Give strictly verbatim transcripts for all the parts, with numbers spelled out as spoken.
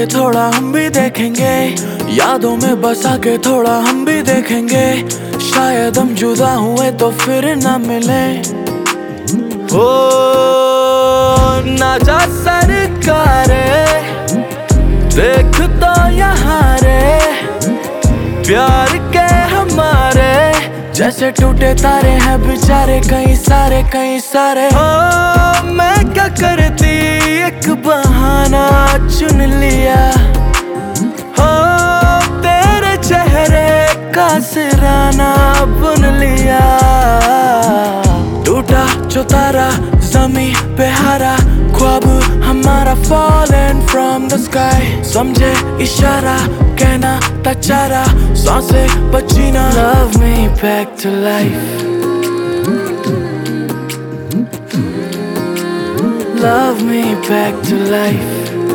के थोड़ा हम भी देखेंगे, यादों में बसा के थोड़ा हम भी देखेंगे। शायद हम जुदा हुए तो फिर ना मिले। ओ ना जा सरकारे, देख तो यहाँ रे प्यार के हमारे जैसे टूटे तारे हैं बेचारे कई सारे कई सारे। ओ मैं क्या करती एक बहाना चुन लिया, हो तेरे चेहरे का सिराना बुन लिया। टूटा जो तारा ज़मीं पे हारा, ख्वाब हमारा falling from the sky। समझे इशारा कहना था चारा, सांसें बची ना। Love me back to life, love me back to life।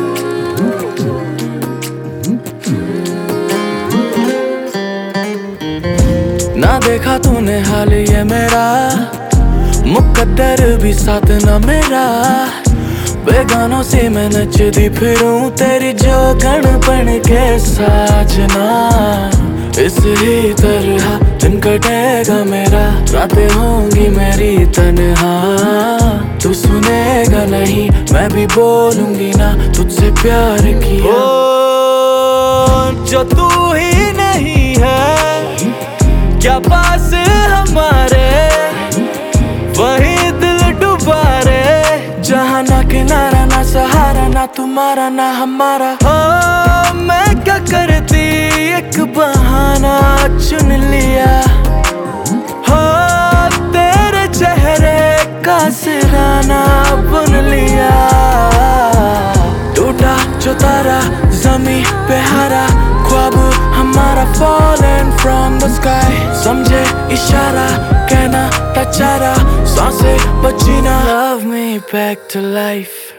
ना देखा तूने हाल ये मेरा, मुकद्दर भी साथ ना मेरा। बेगानों से मैं नचती फिरूं तेरी जो गण बन के साजना। इस ही तरह दिन कटेगा मेरा, रातें होंगी मेरी तन्हा। तू सुनेगा नहीं मैं भी बोलूंगी ना तुझसे प्यार किया। ओ जो तू ही नहीं है क्या पास हमारे, वही दिल डुबा रे। जहाँ ना किनारा ना सहारा, ना तुम्हारा ना हमारा। हो मैं क्या करती एक बहाना चुन लिया, हो तेरे चेहरे का सिराना बुन लिया। टूटा जो तारा ज़मीं पे हारा, ख्वाब हमारा falling from the sky। समझे इशारा कहना था चारा, सांसें बची ना। Love me back to life,